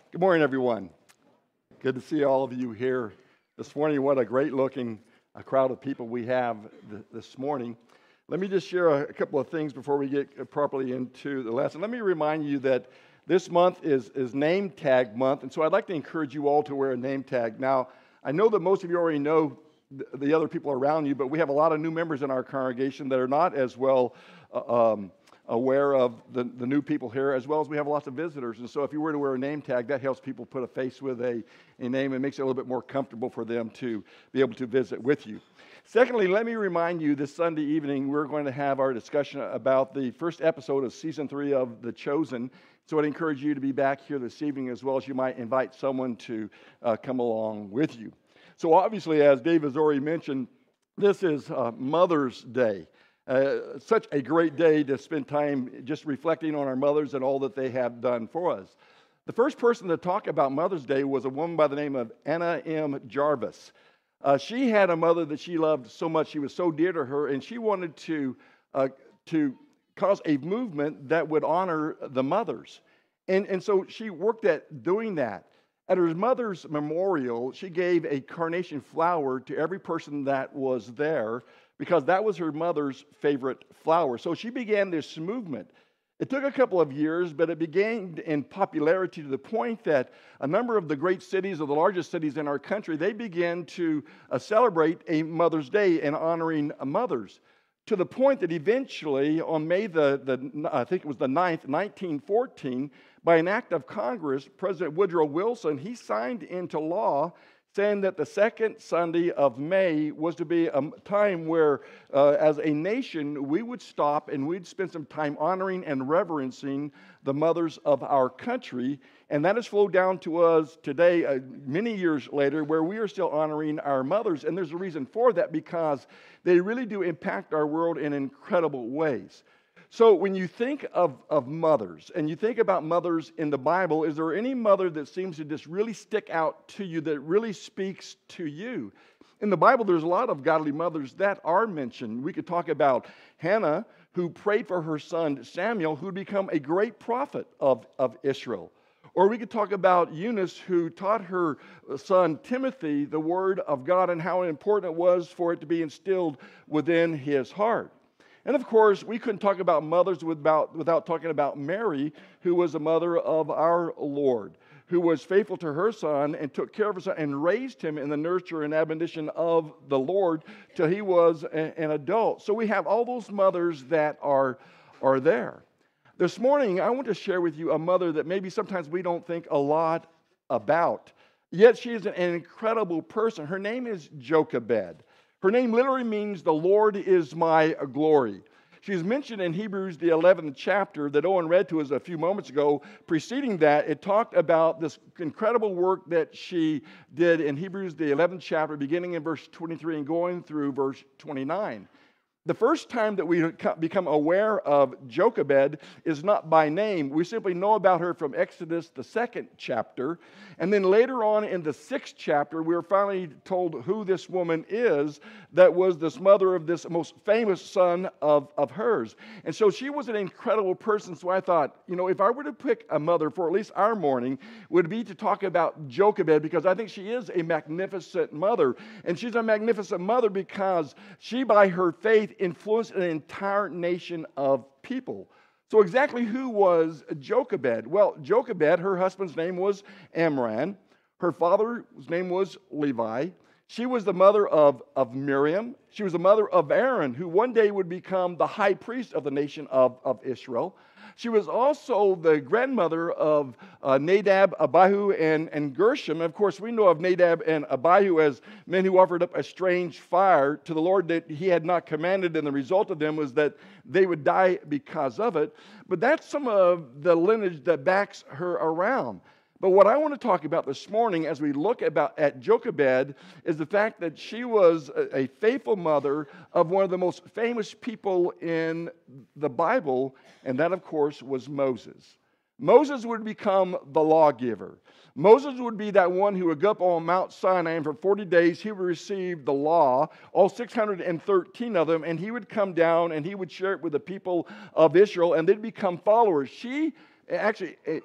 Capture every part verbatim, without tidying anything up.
Good morning, everyone. Good to see all of you here this morning. What a great-looking uh, crowd of people we have th- this morning. Let me just share a, a couple of things before we get uh, properly into the lesson. Let me remind you that this month is, is Name Tag Month, and so I'd like to encourage you all to wear a name tag. Now, I know that most of you already know th- the other people around you, but we have a lot of new members in our congregation that are not as well uh, um, aware of the, the new people here, as well as we have lots of visitors. And so if you were to wear a name tag, that helps people put a face with a, a name and makes it a little bit more comfortable for them to be able to visit with you. Secondly, let me remind you this Sunday evening, we're going to have our discussion about the first episode of season three of The Chosen. So I'd encourage you to be back here this evening, as well as you might invite someone to uh, come along with you. So obviously, as Dave has already mentioned, this is uh, Mother's Day. Uh, such a great day to spend time just reflecting on our mothers and all that they have done for us. The first person to talk about Mother's Day was a woman by the name of Anna M. Jarvis. Uh, she had a mother that she loved so much, she was so dear to her, and she wanted to, uh, to cause a movement that would honor the mothers. And, and so she worked at doing that. At her mother's memorial, she gave a carnation flower to every person that was there, because that was her mother's favorite flower. So she began this movement. It took a couple of years, but it began in popularity to the point that a number of the great cities, or the largest cities in our country, they began to uh, celebrate a Mother's Day and honoring uh, mothers, to the point that eventually on May the, the I think it was the ninth, nineteen fourteen, by an act of Congress, President Woodrow Wilson, he signed into law saying that the second Sunday of May was to be a time where, uh, as a nation, we would stop and we'd spend some time honoring and reverencing the mothers of our country. And that has flowed down to us today, uh, many years later, where we are still honoring our mothers. And there's a reason for that, because they really do impact our world in incredible ways. So when you think of, of mothers, and you think about mothers in the Bible, is there any mother that seems to just really stick out to you, that really speaks to you? In the Bible, there's a lot of godly mothers that are mentioned. We could talk about Hannah, who prayed for her son Samuel, who would become a great prophet of, of Israel. Or we could talk about Eunice, who taught her son Timothy the word of God and how important it was for it to be instilled within his heart. And of course, we couldn't talk about mothers without, without talking about Mary, who was a mother of our Lord, who was faithful to her son and took care of her son and raised him in the nurture and admonition of the Lord till he was a, an adult. So we have all those mothers that are, are there. This morning, I want to share with you a mother that maybe sometimes we don't think a lot about, yet she is an incredible person. Her name is Jochebed. Her name literally means the Lord is my glory. She's mentioned in Hebrews, the eleventh chapter that Owen read to us a few moments ago. Preceding that, it talked about this incredible work that she did in Hebrews, the eleventh chapter, beginning in verse twenty-three and going through verse twenty-nine. The first time that we become aware of Jochebed is not by name. We simply know about her from Exodus, the second chapter. And then later on in the sixth chapter, we are finally told who this woman is that was this mother of this most famous son of, of hers. And so she was an incredible person. So I thought, you know, if I were to pick a mother for at least our morning, would be to talk about Jochebed, because I think she is a magnificent mother. And she's a magnificent mother because she, by her faith, influenced an entire nation of people. So exactly who was Jochebed? Well, Jochebed, her husband's name was Amram. Her father's name was Levi. She was the mother of, of Miriam. She was the mother of Aaron, who one day would become the high priest of the nation of, of Israel. She was also the grandmother of uh, Nadab, Abihu, and, and Gershom. Of course, we know of Nadab and Abihu as men who offered up a strange fire to the Lord that he had not commanded, and the result of them was that they would die because of it. But that's some of the lineage that backs her around. But what I want to talk about this morning as we look about at Jochebed is the fact that she was a, a faithful mother of one of the most famous people in the Bible, and that, of course, was Moses. Moses would become the lawgiver. Moses would be that one who would go up on Mount Sinai, and for forty days he would receive the law, all six hundred thirteen of them, and he would come down and he would share it with the people of Israel, and they'd become followers. She actually... It,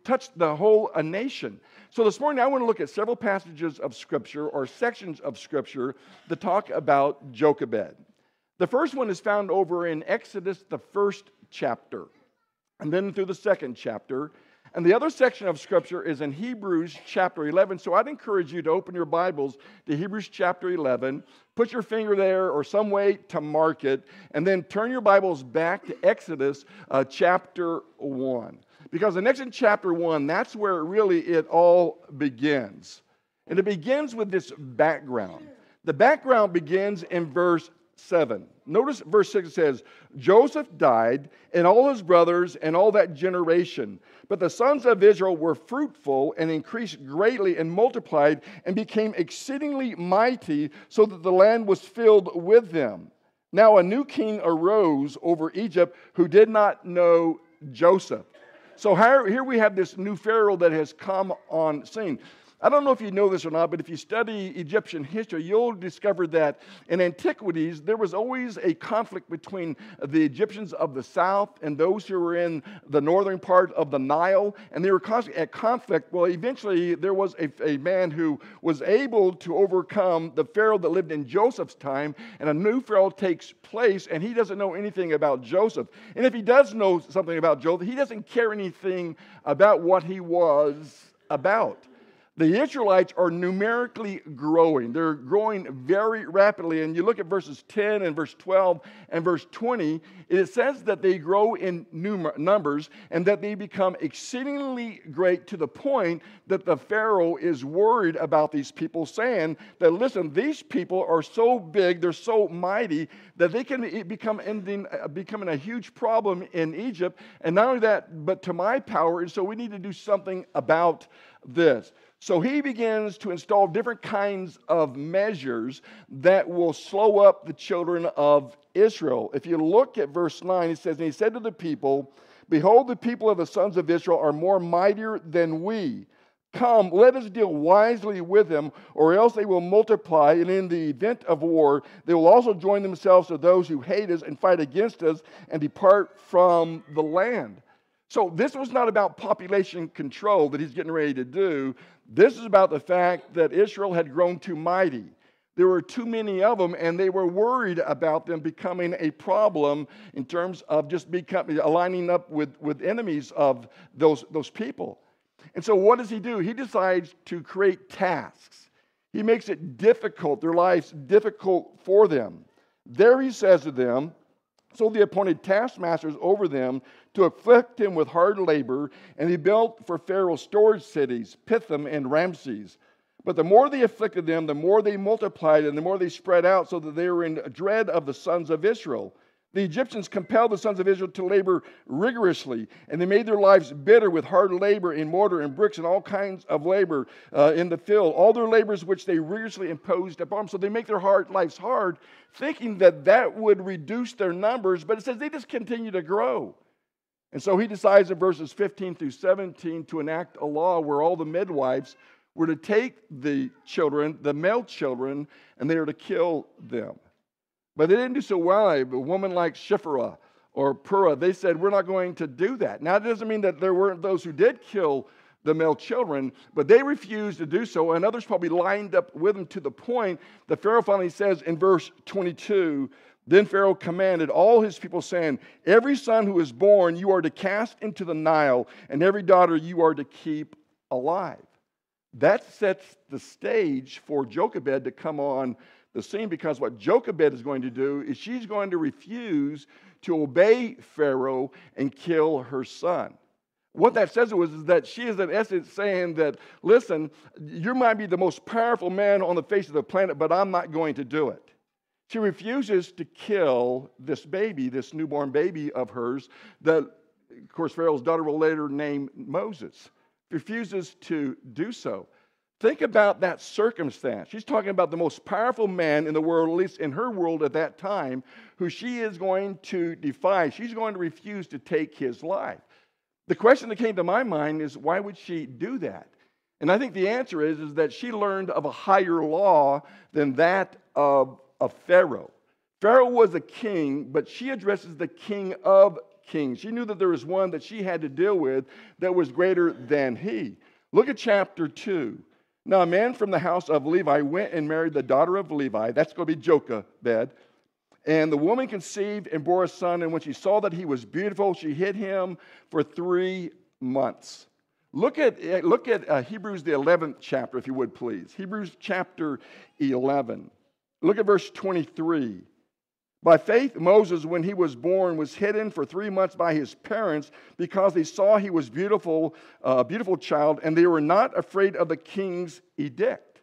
touched the whole uh, nation. So this morning I want to look at several passages of Scripture or sections of Scripture that talk about Jochebed. The first one is found over in Exodus, the first chapter, and then through the second chapter. And the other section of Scripture is in Hebrews chapter eleven. So I'd encourage you to open your Bibles to Hebrews chapter eleven, put your finger there or some way to mark it, and then turn your Bibles back to Exodus uh, chapter one. Because in Exodus chapter one, that's where really it all begins. And it begins with this background. The background begins in verse seven. Notice verse six says, Joseph died, and all his brothers, and all that generation. But the sons of Israel were fruitful, and increased greatly, and multiplied, and became exceedingly mighty, so that the land was filled with them. Now a new king arose over Egypt, who did not know Joseph. So here we have this new Pharaoh that has come on scene. I don't know if you know this or not, but if you study Egyptian history, you'll discover that in antiquities, there was always a conflict between the Egyptians of the south and those who were in the northern part of the Nile, and they were constantly at conflict. Well, eventually, there was a, a man who was able to overcome the Pharaoh that lived in Joseph's time, and a new Pharaoh takes place, and he doesn't know anything about Joseph. And if he does know something about Joseph, he doesn't care anything about what he was about. The Israelites are numerically growing. They're growing very rapidly. And you look at verses ten and verse twelve and verse twenty, it says that they grow in num- numbers and that they become exceedingly great to the point that the Pharaoh is worried about these people, saying that, listen, these people are so big, they're so mighty, that they can become ending, becoming a huge problem in Egypt. And not only that, but to my power. And so we need to do something about this. So he begins to install different kinds of measures that will slow up the children of Israel. If you look at verse nine, it says, and he said to the people, behold, the people of the sons of Israel are more mightier than we. Come, let us deal wisely with them, or else they will multiply, and in the event of war, they will also join themselves to those who hate us and fight against us and depart from the land. So this was not about population control that he's getting ready to do. This is about the fact that Israel had grown too mighty. There were too many of them, and they were worried about them becoming a problem in terms of just becoming, aligning up with, with enemies of those, those people. And so what does he do? He decides to create tasks. He makes it difficult, their lives difficult for them. There he says to them, so they appointed taskmasters over them to afflict him with hard labor, and he built for Pharaoh storage cities, Pithom and Ramses. But the more they afflicted them, the more they multiplied, and the more they spread out, so that they were in dread of the sons of Israel. The Egyptians compelled the sons of Israel to labor rigorously, and they made their lives bitter with hard labor in mortar and bricks and all kinds of labor uh, in the field. All their labors which they rigorously imposed upon them. So they make their hard lives hard, thinking that that would reduce their numbers, but it says they just continue to grow. And so he decides in verses fifteen through seventeen to enact a law where all the midwives were to take the children, the male children, and they are to kill them. But they didn't do so well. A woman like Shiphrah or Puah, they said, we're not going to do that. Now, it doesn't mean that there weren't those who did kill the male children, but they refused to do so, and others probably lined up with them to the point that Pharaoh finally says in verse twenty-two, then Pharaoh commanded all his people, saying, every son who is born you are to cast into the Nile, and every daughter you are to keep alive. That sets the stage for Jochebed to come on the scene, because what Jochebed is going to do is she's going to refuse to obey Pharaoh and kill her son. What that says was is that she is in essence saying that, listen, you might be the most powerful man on the face of the planet, but I'm not going to do it. She refuses to kill this baby, this newborn baby of hers, that, of course, Pharaoh's daughter will later name Moses. Refuses to do so. Think about that circumstance. She's talking about the most powerful man in the world, at least in her world at that time, who she is going to defy. She's going to refuse to take his life. The question that came to my mind is, why would she do that? And I think the answer is, is that she learned of a higher law than that of, of Pharaoh. Pharaoh was a king, but she addresses the king of kings. She knew that there was one that she had to deal with that was greater than he. Look at chapter two. Now, a man from the house of Levi went and married the daughter of Levi. That's going to be Jochebed. And the woman conceived and bore a son, and when she saw that he was beautiful, she hid him for three months. Look at, look at uh, Hebrews, the eleventh chapter, if you would, please. Hebrews chapter eleven. Look at verse twenty-three. By faith, Moses, when he was born, was hidden for three months by his parents because they saw he was beautiful, a uh, beautiful child, and they were not afraid of the king's edict.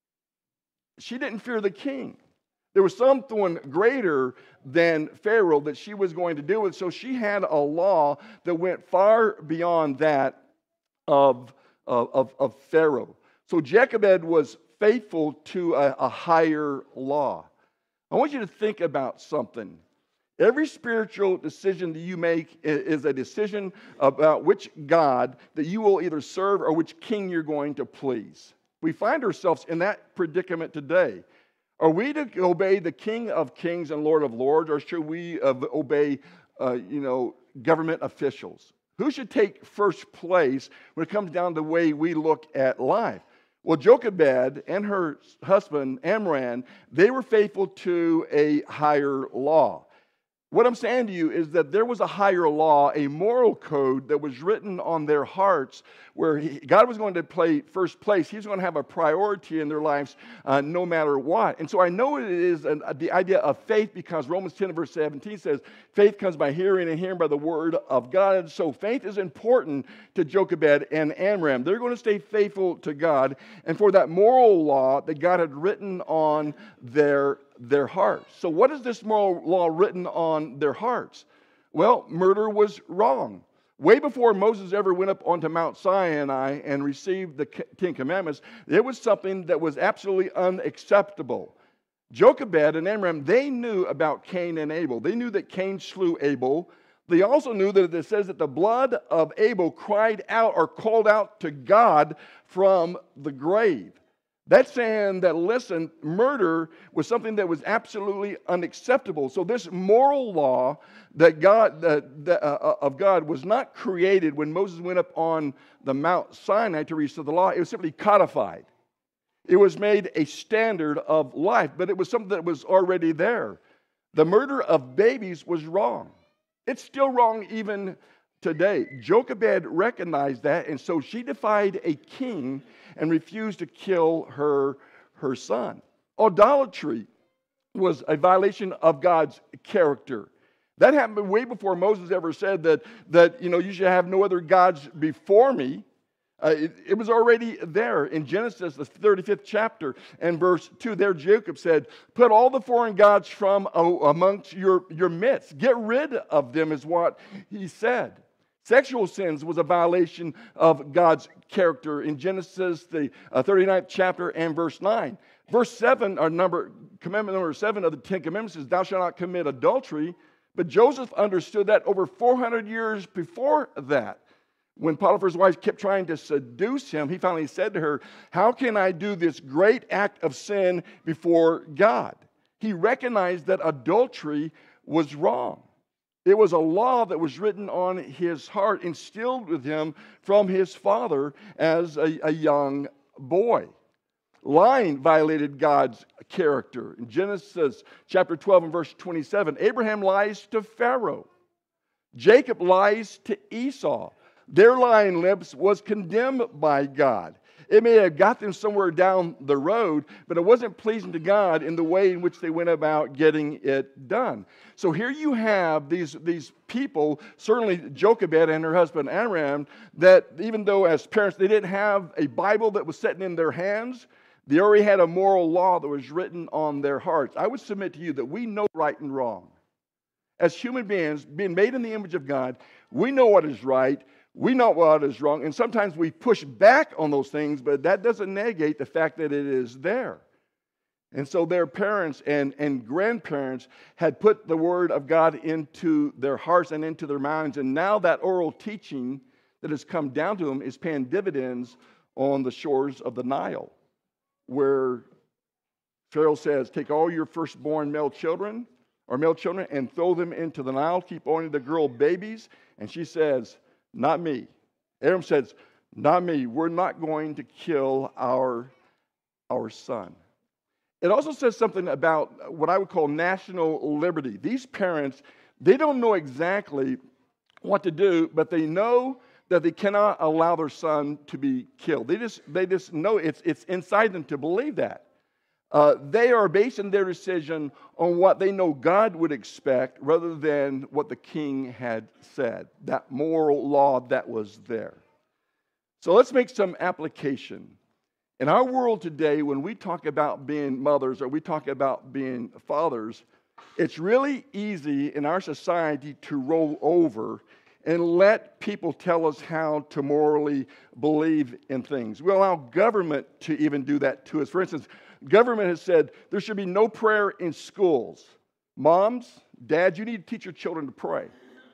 She didn't fear the king. There was something greater than Pharaoh that she was going to deal with, so she had a law that went far beyond that of, of, of Pharaoh. So Jochebed was faithful to a, a higher law. I want you to think about something. Every spiritual decision that you make is a decision about which God that you will either serve or which king you're going to please. We find ourselves in that predicament today. Are we to obey the King of Kings and Lord of Lords, or should we uh, obey, uh, you know, government officials? Who should take first place when it comes down to the way we look at life? Well, Jochebed and her husband, Amram, they were faithful to a higher law. What I'm saying to you is that there was a higher law, a moral code that was written on their hearts where he, God was going to play first place. He was going to have a priority in their lives uh, no matter what. And so I know it is an, uh, the idea of faith because Romans ten verse seventeen says, faith comes by hearing and hearing by the word of God. And so faith is important to Jochebed and Amram. They're going to stay faithful to God and for that moral law that God had written on their their hearts. So what is this moral law written on their hearts? Well, murder was wrong. Way before Moses ever went up onto Mount Sinai and received the Ten Commandments, it was something that was absolutely unacceptable. Jochebed and Amram, they knew about Cain and Abel. They knew that Cain slew Abel. They also knew that it says that the blood of Abel cried out or called out to God from the grave. That's saying that, listen, murder was something that was absolutely unacceptable. So this moral law that God, that, that, uh, of God was not created when Moses went up on the Mount Sinai to receive the law. It was simply codified. It was made a standard of life, but it was something that was already there. The murder of babies was wrong. It's still wrong even today. Jochebed recognized that, and so she defied a king and refused to kill her, her son. Idolatry was a violation of God's character. That happened way before Moses ever said that, that you know, you should have no other gods before me. Uh, it, it was already there in Genesis, the thirty-fifth chapter, and verse two. There Jacob said, put all the foreign gods from uh, amongst your, your midst. Get rid of them is what he said. Sexual sins was a violation of God's character in Genesis, the uh, thirty-ninth chapter and verse nine. Verse seven, or number, commandment number seven of the Ten Commandments is, thou shalt not commit adultery. But Joseph understood that over four hundred years before that. When Potiphar's wife kept trying to seduce him, he finally said to her, how can I do this great act of sin before God? He recognized that adultery was wrong. It was a law that was written on his heart, instilled with him from his father as a, a young boy. Lying violated God's character. In Genesis chapter twelve and verse twenty-seven, Abraham lies to Pharaoh. Jacob lies to Esau. Their lying lips was condemned by God. It may have got them somewhere down the road, but it wasn't pleasing to God in the way in which they went about getting it done. So here you have these, these people, certainly Jochebed and her husband Amram, that even though as parents they didn't have a Bible that was sitting in their hands, they already had a moral law that was written on their hearts. I would submit to you that we know right and wrong. As human beings, being made in the image of God, we know what is right. We know what is wrong, and sometimes we push back on those things, but that doesn't negate the fact that it is there. And so their parents and, and grandparents had put the Word of God into their hearts and into their minds, and now that oral teaching that has come down to them is paying dividends on the shores of the Nile, where Pharaoh says, take all your firstborn male children, or male children and throw them into the Nile. Keep only the girl babies. And she says, not me. Abram says, not me. We're not going to kill our, our son. It also says something about what I would call national liberty. These parents, they don't know exactly what to do, but they know that they cannot allow their son to be killed. They just, they just know it's, it's inside them to believe that. Uh, they are basing their decision on what they know God would expect rather than what the king had said, that moral law that was there. So let's make some application. In our world today, when we talk about being mothers or we talk about being fathers, it's really easy in our society to roll over and let people tell us how to morally believe in things. We allow government to even do that to us. For instance, government has said there should be no prayer in schools. Moms, dads, you need to teach your children to pray.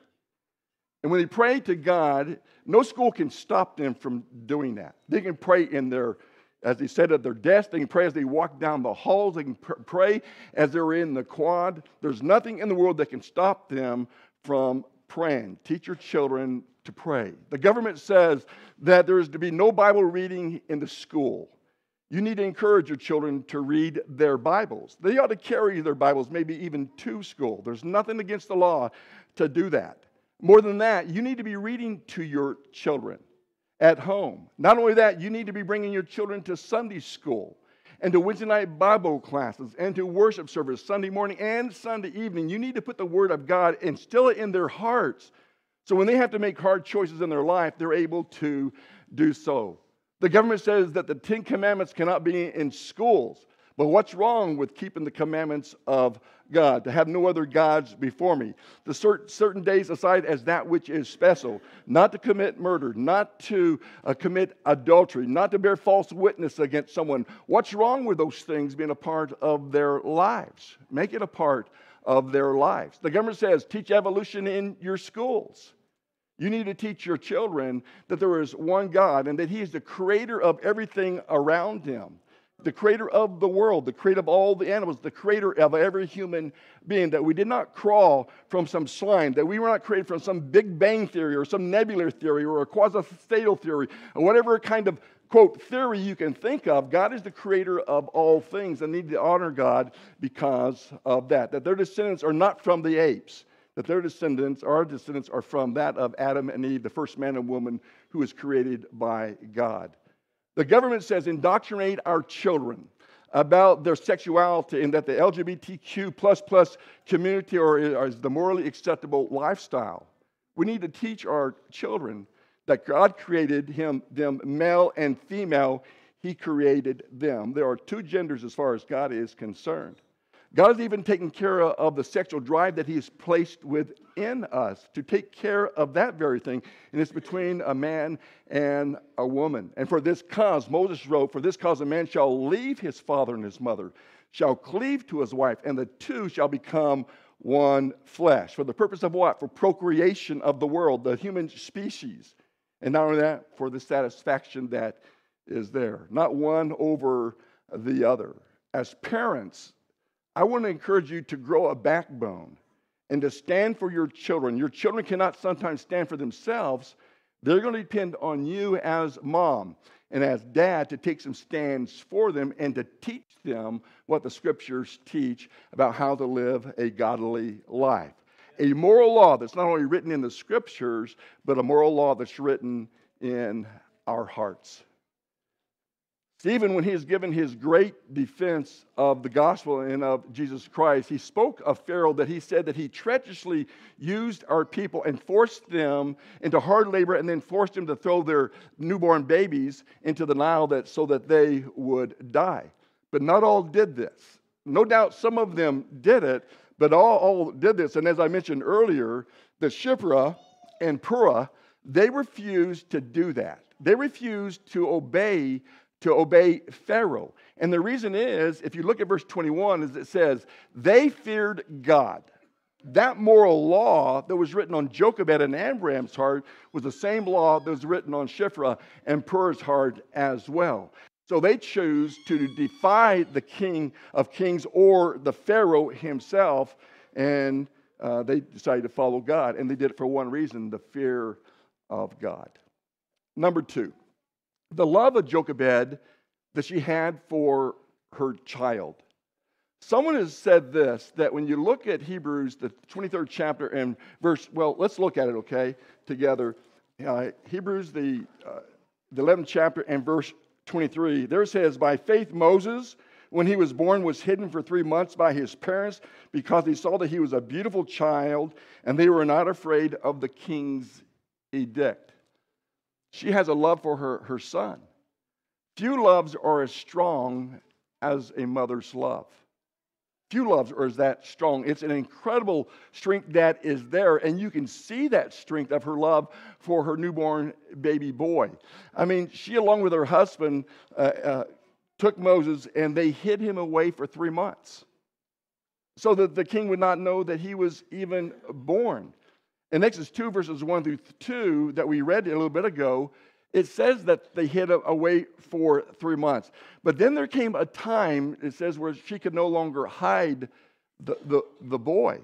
And when they pray to God, no school can stop them from doing that. They can pray in their, as they said, at their desk. They can pray as they walk down the halls. They can pr- pray as they're in the quad. There's nothing in the world that can stop them from praying. Teach your children to pray. The government says that there is to be no Bible reading in the school. You need to encourage your children to read their Bibles. They ought to carry their Bibles, maybe even to school. There's nothing against the law to do that. More than that, you need to be reading to your children at home. Not only that, you need to be bringing your children to Sunday school and to Wednesday night Bible classes and to worship service Sunday morning and Sunday evening. You need to put the Word of God, instill it in their hearts, so when they have to make hard choices in their life, they're able to do so. The government says that the Ten Commandments cannot be in schools. But what's wrong with keeping the commandments of God? To have no other gods before me. To cert- certain days aside as that which is special. Not to commit murder. Not to uh, commit adultery. Not to bear false witness against someone. What's wrong with those things being a part of their lives? Make it a part of their lives. The government says teach evolution in your schools. You need to teach your children that there is one God and that He is the creator of everything around them. The creator of the world, the creator of all the animals, the creator of every human being, that we did not crawl from some slime, that we were not created from some Big Bang theory or some nebular theory or a quasi-statal theory or whatever kind of, quote, theory you can think of. God is the creator of all things and need to honor God because of that. That their descendants are not from the apes, that their descendants, our descendants, are from that of Adam and Eve, the first man and woman who was created by God. The government says indoctrinate our children about their sexuality and that the L G B T Q plus plus community or is the morally acceptable lifestyle. We need to teach our children that God created him, them male and female. He created them. There are two genders as far as God is concerned. God has even taken care of the sexual drive that He has placed within us to take care of that very thing. And it's between a man and a woman. And for this cause, Moses wrote, for this cause a man shall leave his father and his mother, shall cleave to his wife, and the two shall become one flesh. For the purpose of what? For procreation of the world, the human species. And not only that, for the satisfaction that is there. Not one over the other. As parents, I want to encourage you to grow a backbone and to stand for your children. Your children cannot sometimes stand for themselves. They're going to depend on you as mom and as dad to take some stands for them and to teach them what the Scriptures teach about how to live a godly life. A moral law that's not only written in the Scriptures, but a moral law that's written in our hearts. Stephen, when he is given his great defense of the gospel and of Jesus Christ, he spoke of Pharaoh that he said that he treacherously used our people and forced them into hard labor and then forced them to throw their newborn babies into the Nile that, so that they would die. But not all did this. No doubt some of them did it, but all, all did this. And as I mentioned earlier, the Shiphrah and Puah, they refused to do that. They refused to obey to obey Pharaoh. And the reason is, if you look at verse twenty-one, is it says, they feared God. That moral law that was written on Jochebed and Amram's heart was the same law that was written on Shiphrah and Puah's heart as well. So they choose to defy the King of Kings or the Pharaoh himself and uh, they decided to follow God. And they did it for one reason, the fear of God. Number two, the love of Jochebed that she had for her child. Someone has said this, that when you look at Hebrews, the twenty-third chapter and verse, well, let's look at it, okay, together. Uh, Hebrews, the, uh, the eleventh chapter and verse twenty-three, there it says, by faith Moses, when he was born, was hidden for three months by his parents because he saw that he was a beautiful child, and they were not afraid of the king's edict. She has a love for her, her son. Few loves are as strong as a mother's love. Few loves are as that strong. It's an incredible strength that is there, and you can see that strength of her love for her newborn baby boy. I mean, she, along with her husband, uh, uh, took Moses, and they hid him away for three months so that the king would not know that he was even born. In Exodus two, verses one through two, that we read a little bit ago, it says that they hid away for three months. But then there came a time, it says, where she could no longer hide the, the, the boy.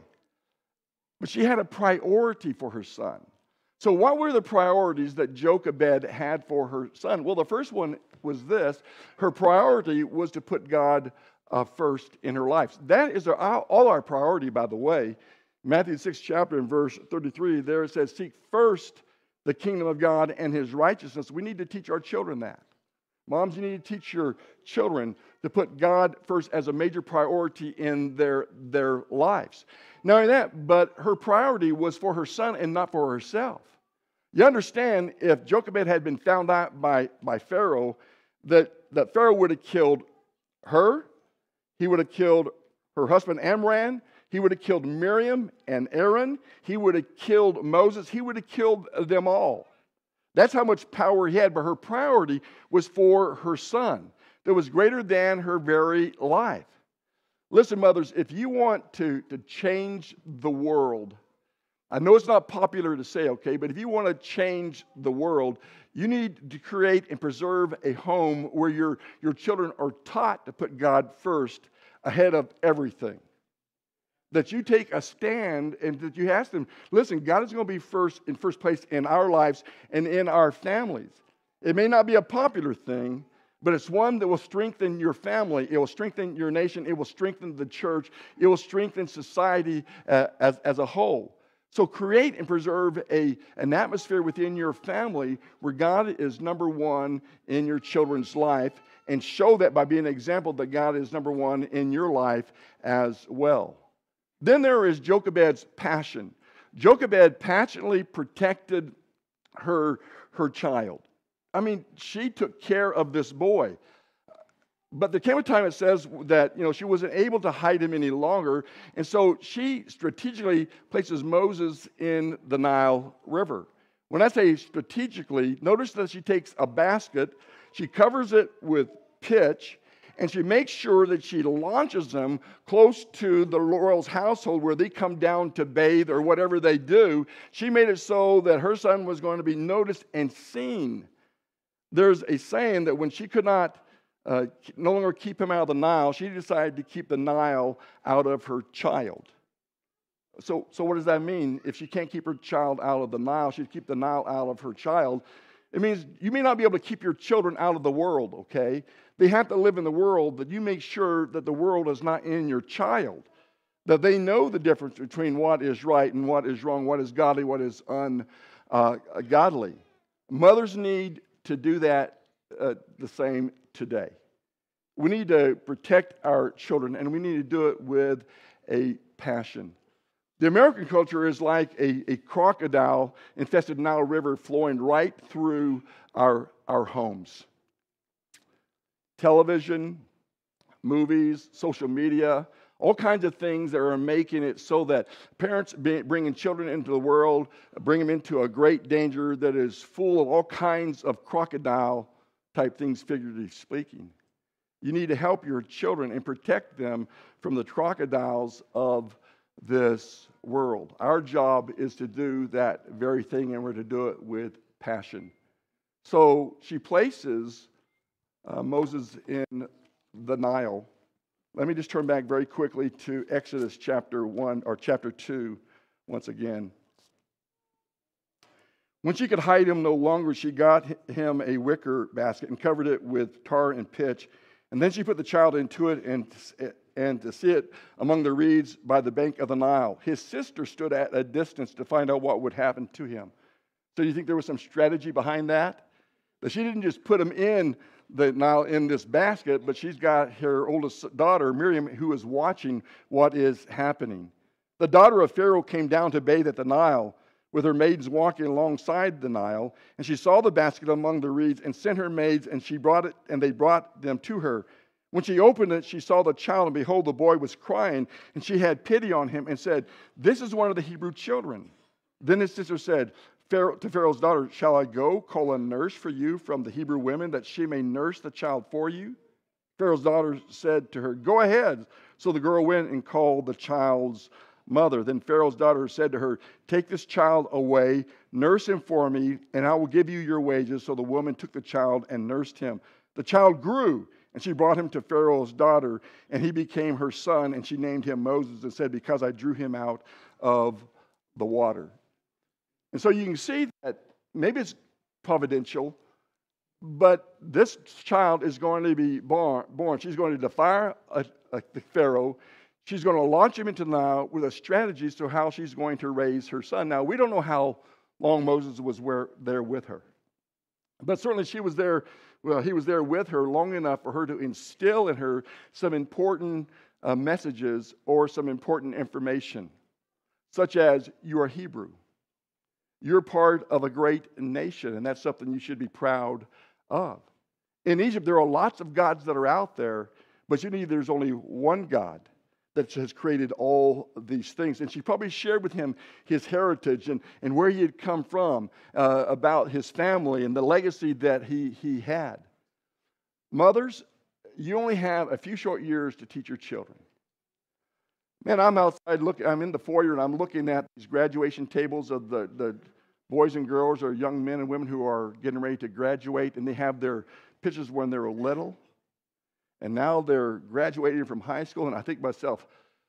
But she had a priority for her son. So what were the priorities that Jochebed had for her son? Well, the first one was this. Her priority was to put God uh, first in her life. That is our, all our priority, by the way. Matthew sixth chapter and verse thirty-three, there it says, seek first the kingdom of God and his righteousness. We need to teach our children that. Moms, you need to teach your children to put God first as a major priority in their, their lives. Not only that, but her priority was for her son and not for herself. You understand, if Jochebed had been found out by, by Pharaoh, that, that Pharaoh would have killed her, he would have killed her husband Amram, he would have killed Miriam and Aaron. He would have killed Moses. He would have killed them all. That's how much power he had. But her priority was for her son that was greater than her very life. Listen, mothers, if you want to, to change the world, I know it's not popular to say, okay, but if you want to change the world, you need to create and preserve a home where your, your children are taught to put God first ahead of everything. That you take a stand and that you ask them, listen, God is going to be first in first place in our lives and in our families. It may not be a popular thing, but it's one that will strengthen your family. It will strengthen your nation. It will strengthen the church. It will strengthen society uh, as, as a whole. So create and preserve a, an atmosphere within your family where God is number one in your children's life, and show that by being an example that God is number one in your life as well. Then there is Jochebed's passion. Jochebed passionately protected her, her child. I mean, she took care of this boy. But there came a time, it says, that, you know, she wasn't able to hide him any longer. And so she strategically places Moses in the Nile River. When I say strategically, notice that she takes a basket, she covers it with pitch, and she makes sure that she launches them close to the royal's household where they come down to bathe or whatever they do. She made it so that her son was going to be noticed and seen. There's a saying that when she could not uh, no longer keep him out of the Nile, she decided to keep the Nile out of her child. So, so what does that mean? If she can't keep her child out of the Nile, she'd keep the Nile out of her child. It means you may not be able to keep your children out of the world, okay? They have to live in the world, but you make sure that the world is not in your child, that they know the difference between what is right and what is wrong, what is godly, what is ungodly. Uh, Mothers need to do that uh, the same today. We need to protect our children, and we need to do it with a passion. The American culture is like a, a crocodile-infested Nile River flowing right through our, our homes. Television, movies, social media, all kinds of things that are making it so that parents bringing children into the world, bring them into a great danger that is full of all kinds of crocodile-type things, figuratively speaking. You need to help your children and protect them from the crocodiles of this world. Our job is to do that very thing, and we're to do it with passion. So she places uh, Moses in the Nile Let me just turn back very quickly to Exodus chapter one or chapter two once again. When she could hide him no longer, she got him a wicker basket and covered it with tar and pitch. And then she put the child into it and, and to see it among the reeds by the bank of the Nile. His sister stood at a distance to find out what would happen to him. So you think there was some strategy behind that? That she didn't just put him in the Nile in this basket, but she's got her oldest daughter, Miriam, who is watching what is happening. The daughter of Pharaoh came down to bathe at the Nile, with her maidens walking alongside the Nile, and she saw the basket among the reeds and sent her maids, and she brought it, and they brought them to her. When she opened it, she saw the child, and behold, the boy was crying, and she had pity on him and said, "This is one of the Hebrew children." Then his sister said Pharaoh, to Pharaoh's daughter, "Shall I go call a nurse for you from the Hebrew women, that she may nurse the child for you?" Pharaoh's daughter said to her, "Go ahead." So the girl went and called the child's mother. Then Pharaoh's daughter said to her, "Take this child away, nurse him for me, and I will give you your wages." So the woman took the child and nursed him. The child grew, and she brought him to Pharaoh's daughter, and he became her son, and she named him Moses and said, "Because I drew him out of the water." And so you can see that maybe it's providential, but this child is going to be born. born. She's going to defy a, a, the Pharaoh. She's going to launch him into the Nile with a strategy as to how she's going to raise her son. Now, we don't know how long Moses was where, there with her. But certainly she was there, well, he was there with her long enough for her to instill in her some important uh, messages or some important information, such as, you are Hebrew. You're part of a great nation, and that's something you should be proud of. In Egypt, there are lots of gods that are out there, but you need, there's only one God that has created all these things. And she probably shared with him his heritage and, and where he had come from, uh, about his family and the legacy that he, he had. Mothers, you only have a few short years to teach your children. Man, I'm outside looking, I'm in the foyer and I'm looking at these graduation tables of the, the boys and girls or young men and women who are getting ready to graduate, and they have their pictures when they were little. And now they're graduating from high school, and I think to myself,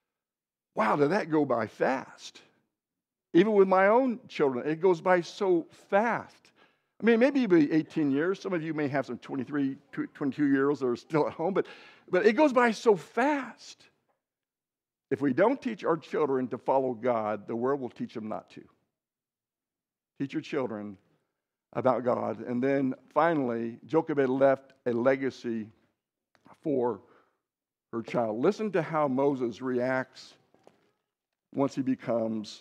wow, did that go by fast? Even with my own children, it goes by so fast. I mean, maybe it'll be eighteen years. Some of you may have some twenty-three, twenty-two-year-olds that are still at home, but, but it goes by so fast. If we don't teach our children to follow God, the world will teach them not to. Teach your children about God. And then finally, Jochebed left a legacy for her child. Listen to how Moses reacts once he becomes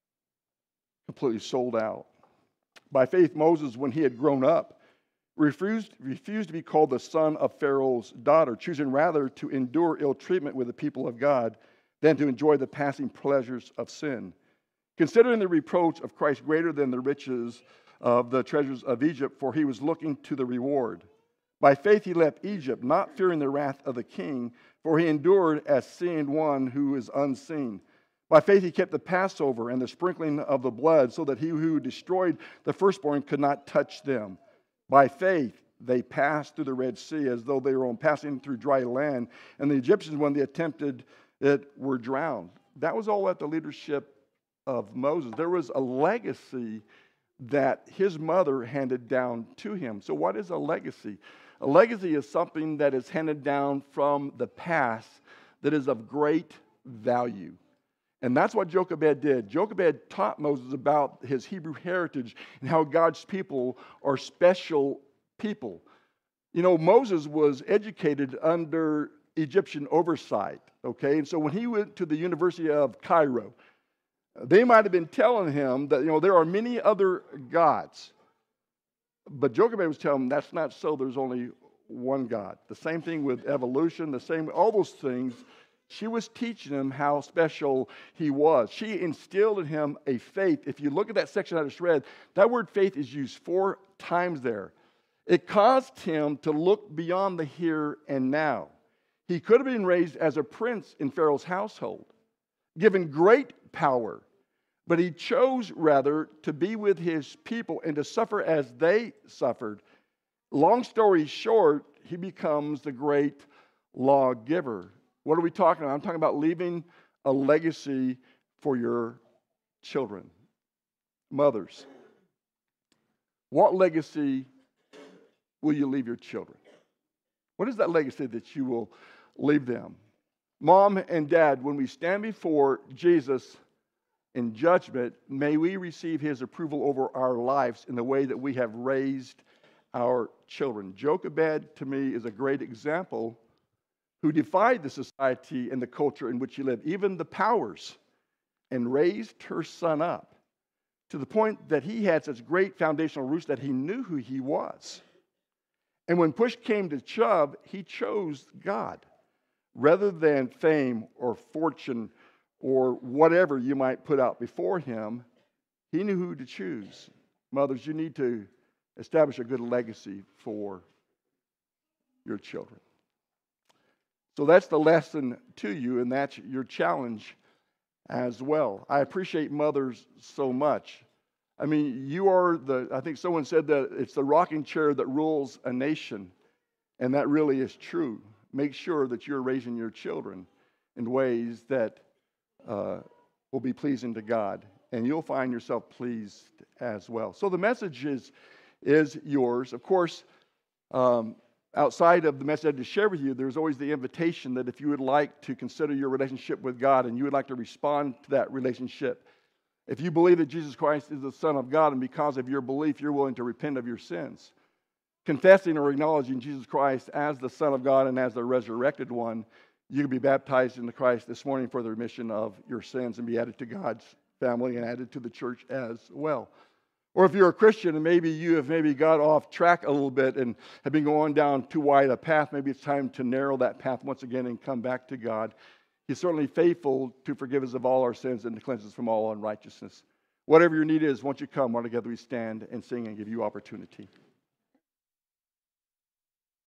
completely sold out. By faith, Moses, when he had grown up, refused, refused to be called the son of Pharaoh's daughter, choosing rather to endure ill treatment with the people of God than to enjoy the passing pleasures of sin. Considering the reproach of Christ greater than the riches of the treasures of Egypt, for he was looking to the reward. By faith he left Egypt, not fearing the wrath of the king, for he endured as seeing one who is unseen. By faith he kept the Passover and the sprinkling of the blood, so that he who destroyed the firstborn could not touch them. By faith they passed through the Red Sea as though they were on passing through dry land, and the Egyptians, when they attempted it, were drowned. That was all at the leadership of Moses. There was a legacy that his mother handed down to him. So what is a legacy? A legacy is something that is handed down from the past that is of great value. And that's what Jochebed did. Jochebed taught Moses about his Hebrew heritage and how God's people are special people. You know, Moses was educated under Egyptian oversight, okay? And so when he went to the University of Cairo, they might have been telling him that, you know, there are many other gods. But Jochebed was telling him that's not so. There's only one God. The same thing with evolution, the same, all those things. She was teaching him how special he was. She instilled in him a faith. If you look at that section I just read, that word faith is used four times there. It caused him to look beyond the here and now. He could have been raised as a prince in Pharaoh's household, given great power. But he chose, rather, to be with his people and to suffer as they suffered. Long story short, he becomes the great lawgiver. What are we talking about? I'm talking about leaving a legacy for your children. Mothers, what legacy will you leave your children? What is that legacy that you will leave them? Mom and Dad, when we stand before Jesus in judgment, may we receive His approval over our lives in the way that we have raised our children. Jochebed, to me, is a great example who defied the society and the culture in which she lived, even the powers, and raised her son up to the point that he had such great foundational roots that he knew who he was. And when push came to shove, he chose God rather than fame or fortune or whatever you might put out before him. He knew who to choose. Mothers, you need to establish a good legacy for your children. So that's the lesson to you, and that's your challenge as well. I appreciate mothers so much. I mean, you are the, I think someone said that it's the rocking chair that rules a nation, and that really is true. Make sure that you're raising your children in ways that uh, will be pleasing to God, and you'll find yourself pleased as well. So the message is, is yours. Of course, um, outside of the message I had to share with you, there's always the invitation that if you would like to consider your relationship with God and you would like to respond to that relationship, if you believe that Jesus Christ is the Son of God and because of your belief you're willing to repent of your sins, confessing or acknowledging Jesus Christ as the Son of God and as the resurrected one, you can be baptized into Christ this morning for the remission of your sins and be added to God's family and added to the church as well. Or if you're a Christian and maybe you have maybe got off track a little bit and have been going down too wide a path, maybe it's time to narrow that path once again and come back to God. He's certainly faithful to forgive us of all our sins and to cleanse us from all unrighteousness. Whatever your need is, won't you come while together we stand and sing and give you opportunity.